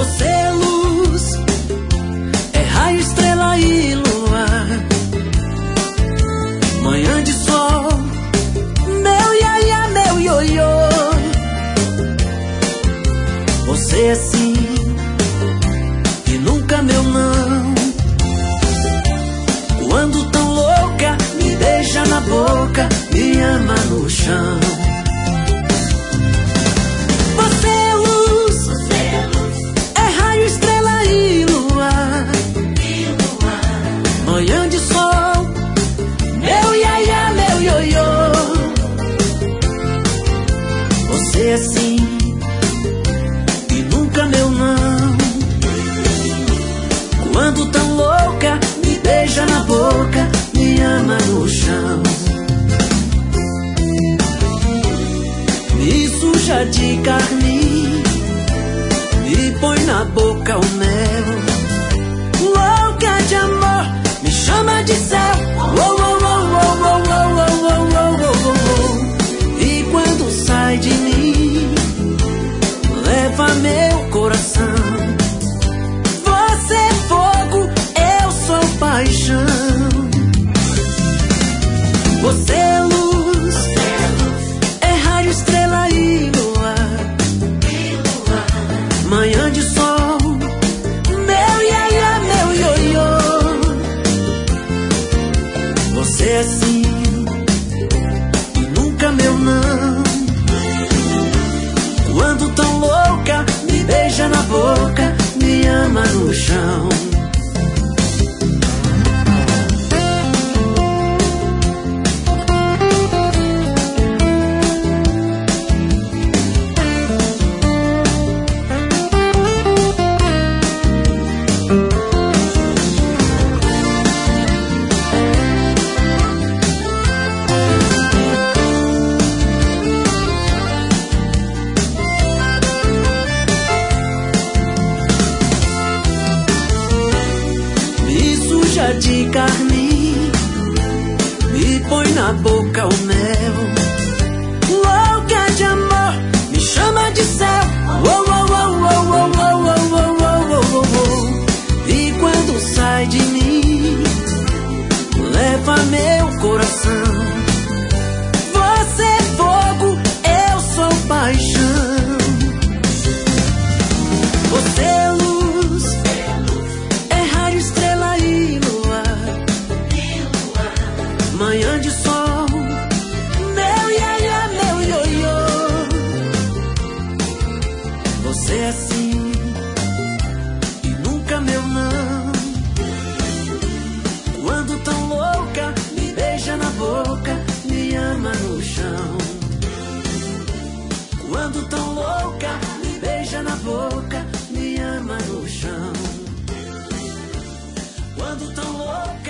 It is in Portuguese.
Você é luz, é raio, estrela e luar, manhã de sol, meu iaia, meu ioiô. Você é sim e nunca meu não. Quando tão louca, me beija na boca, me ama no chão. Você é luz, é raio, estrela e luar, manhã de sol, meu iaia, meu ioiô. Você é sim e nunca meu não. Quando tão louca, me beija na boca, me ama no chão. Me suja de carne, me põe na boca o mel. Louca de amor, me chama de céu. Oh, oh, oh, oh, oh, oh, oh, oh, oh, oh. E quando sai de mim, leva meu coração. Você é fogo, eu sou paixão. Você é luz, é raio, estrela e luar, manhã de sol, meu iaia, meu ioiô. Você é sim e nunca meu não. Quando tão louca, me beija na boca, me ama no chão. De carne, me põe na boca o mel. Louca de amor, me chama de céu. Oh, oh, oh, oh, oh, oh, oh, oh, oh, oh, oh. E quando sai de mim, leva meu coração. Você é fogo, eu sou paixão. Você é luz, é raio, estrela e manhã de sol, meu iaia, meu ioiô. Você é sim e nunca meu não. Quando tão louca, me beija na boca, me ama no chão. Quando tão louca, me beija na boca, me ama no chão. Quando tão louca.